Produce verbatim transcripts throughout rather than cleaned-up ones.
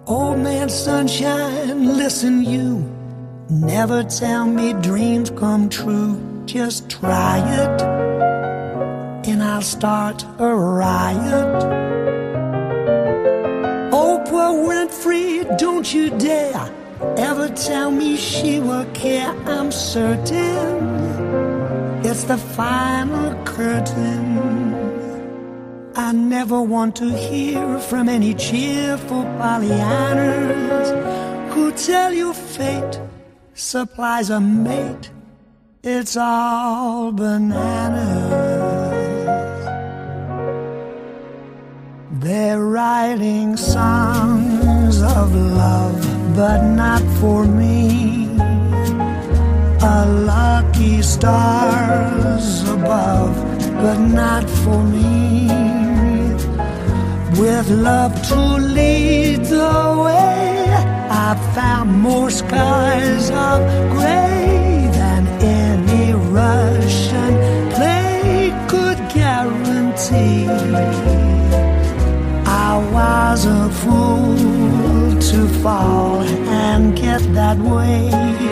Old man sunshine, listen you, never tell me dreams come true. Just try it, and I'll start a riot. Oprah Winfrey, don't you dare ever tell me she will care. I'm certain it's the final curtain. I never want to hear from any cheerful Pollyannas who tell you fate supplies a mate. It's all bananas. They're writing songs of love, but not for me. A lucky stars above, but not for me. With love to lead the way, I've found more skies of gray than any Russian play could guarantee. I was a fool to fall and get that way.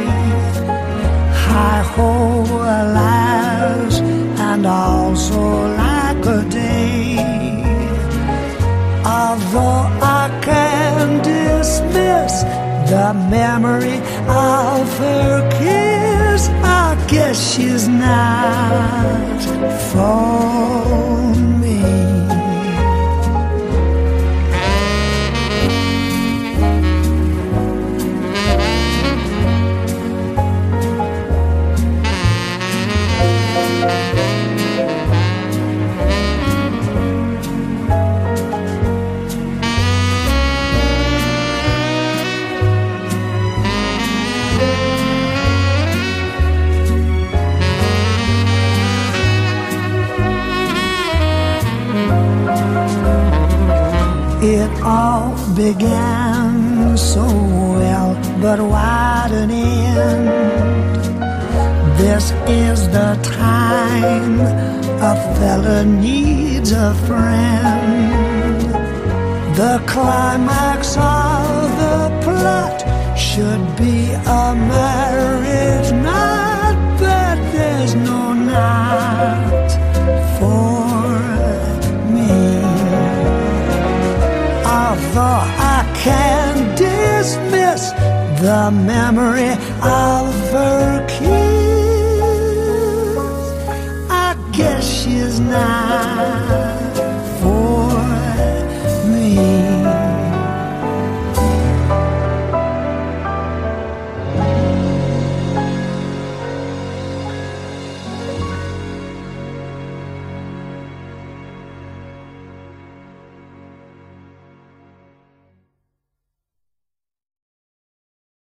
Hi-ho, alas, and also like a day. Although I can dismiss the memory of her kiss, I guess she's not for me. It all began so well, but why an end? This is the time a fella needs a friend. The climax of the plot should be a marriage knot, but there's no knot for me. Although I can dismiss the memory of her kiss, I guess she's not